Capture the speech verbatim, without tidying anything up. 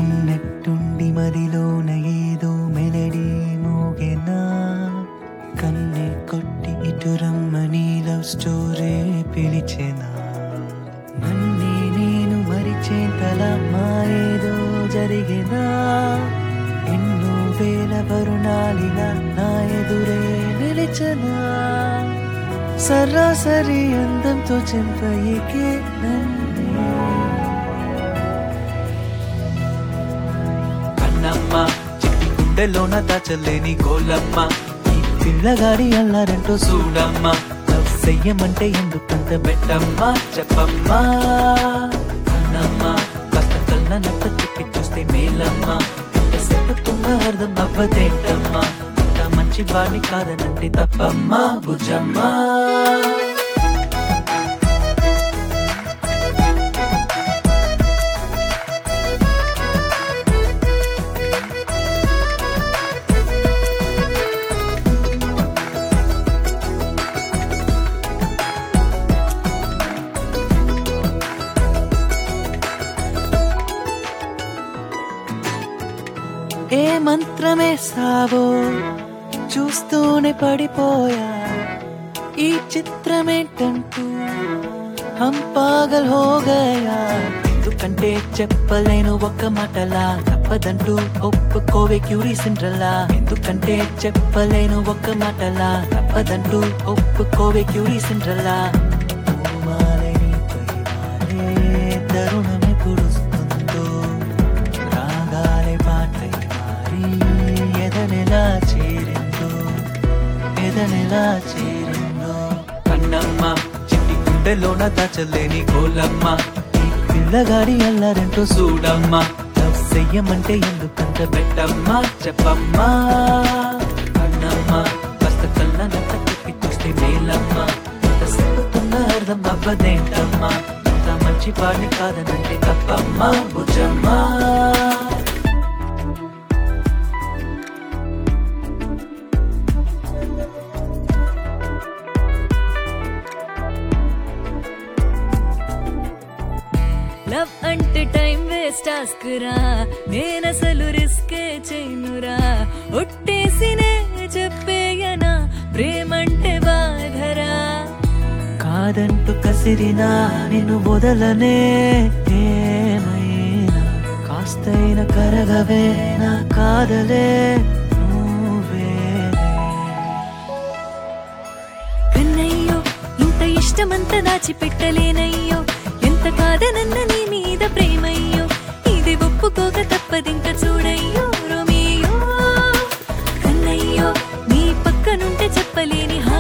ఉన్నట్టుండి మదిలోన ఏదో మెలడీ మోగెనా కన్నే కొట్టి ఇటు రమ్మని లవ్ స్టోరీ పిలిచెనా నన్నే నేను మరిచేంతలా మా ఏదో జరిగేనా ఎన్నో వేల వరుణాలిలా నా ఎదురే నిలిచనా సరాసరి అందంతో చెంపయికే నన్నే కన్నమ్మ చిట్టి గుండెలోన దాచలేని గోలమ్మ ఈ పిల్లగాడి అల్లారంటూ చూడమ్మ లవ్ చెయ్యమంటే ఎందుకంత పెట్టమ్మా చెప్పమ్మా కన్నమ్మ కాస్త కళ్ళ నక్క తిప్పి చూస్తే మేలమ్మా చెప్పుతున్న అర్థం అవ్వదేంటమ్మా మంచి వాణి కాదనంటే తప్పమ్మా భుజమ్మా ఏ మంత్రమే సావో చూస్తూనే పడిపోయా ఈ చిత్రమేంటంటూ హం పాగల్ హో గయా ఎందుకంటే చెప్పలేను ఒక్క మాటలా తప్పదంటూ ఒప్పుకోవే క్యూరీ సిండ్రలా ఎందుకంటే చెప్పలేను ఒక్క మాటలా తప్పదంటూ ఒప్పుకోవే క్యూరీ సిండ్రలా తరుణమే పుడుస్తుందో రాగాలే పాటై మారి ఎదనెలా చేరిందో ఎదనెలా చేరిందో కన్నమ్మ చిట్టి గుండెలోన దాచలేని గోలమ్మ ఈ పిల్లగాడి అల్లారంటూ చూడమ్మ లవ్ చెయ్యమంటే ఎందుకంత పెట్టమ్మా చెప్పమ్మా కన్నమ్మ కాస్త కళ్ళ నక్క తిప్పి చూస్తే మేలమ్మ చెప్పుతున్న అర్థం అవ్వదేంటమ్మా మంచి వాడిని కాదనంటే తప్పమ్మా భుజమ్మా లవ్ అంటే టైం వేస్ట్ ఆస్కురా నేనసలు రిస్కే చేయనురా ఒట్టేసినే చెప్పేయనా ప్రేమంటే బాధరా కాదంటూ కసిరినా నేను వదలనే ఏమైనా కాస్తైన కరగవే నా కాదలే నువ్వే కన్నయ్యో ఇంత ఇష్టమంత దాచిపెట్టలేనయ్యో ఎంత కాదనన్న నీ మీద ప్రేమయ్యో ఇది ఒప్పుకోక తప్పదింక చూడయ్యో రోమియో కన్నయ్యో నీ పక్కనుంటే చెప్పలేని